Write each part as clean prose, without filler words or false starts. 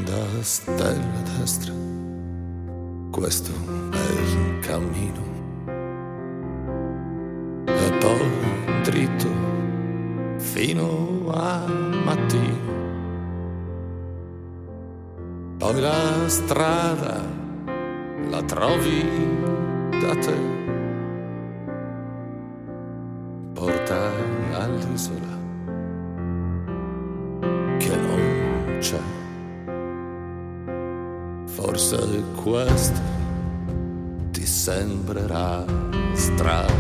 Sponda stella destra, questo è il cammino, e poi dritto fino al mattino. Poi la strada la trovi da te, porta all'isola che non c'è. Forse questo ti sembrerà strano,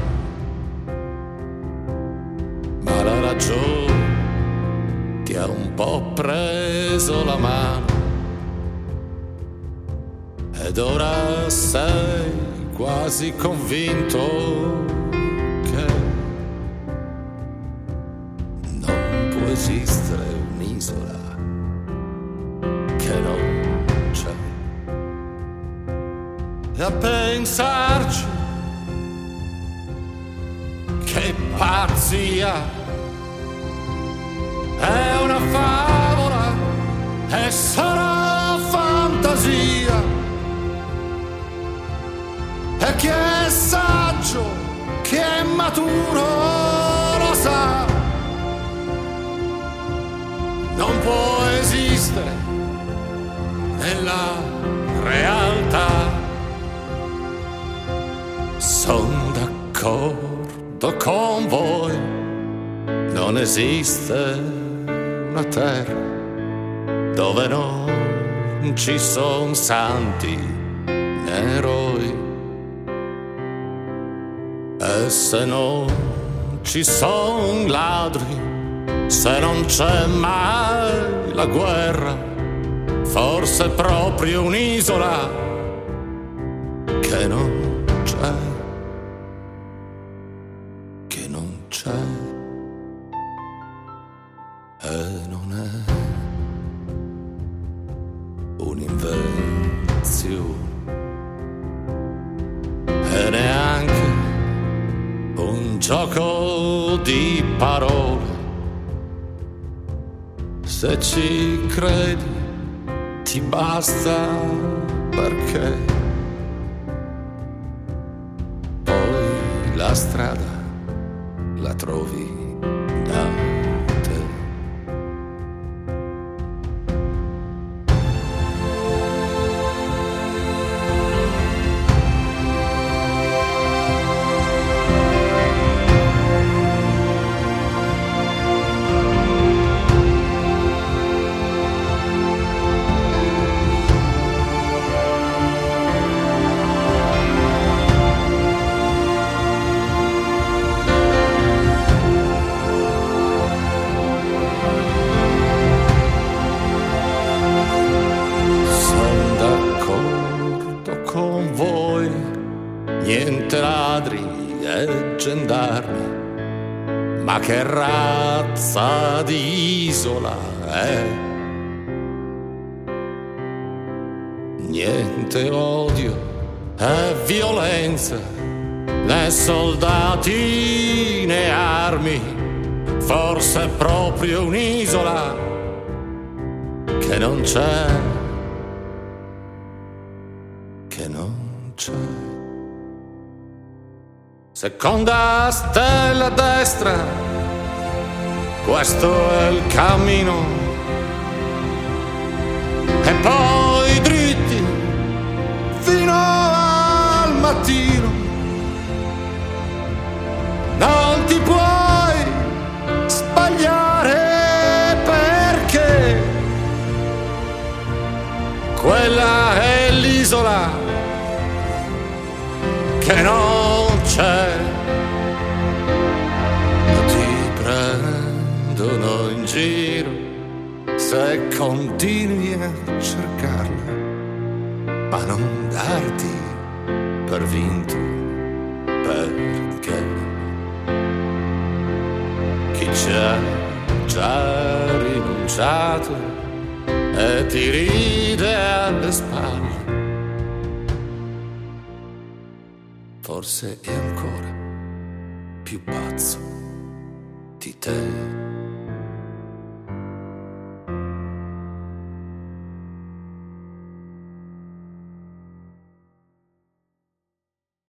ma la ragione ti ha un po' preso la mano, ed ora sei quasi convinto che non può esistere un'isola che non c'è. E a pensarci, che pazzia, è una favola, è solo fantasia. E chi è saggio, chi è maturo lo sa, non può esistere nella realtà. Son d'accordo con voi, non esiste una terra dove non ci son santi né eroi. E se non ci son ladri, se non c'è mai la guerra, forse è proprio un'isola che non c'è, che non c'è. E non è un'invenzione, e neanche un gioco di parole. Se ci credi ti basta, perché poi la strada la trovi da te. Niente ladri e gendarmi, ma che razza di isola è? Niente odio e violenza, né soldati né armi, forse è proprio un'isola che non c'è, che non c'è. Seconda stella a destra, questo è il cammino, e poi dritti fino al mattino. Non ti puoi sbagliare, perché quella è l'isola che non c'è. Ti prendono in giro se continui a cercarla, ma non darti per vinto, perché chi c'ha già rinunciato e ti ride alle spalle, forse è ancora più pazzo di te.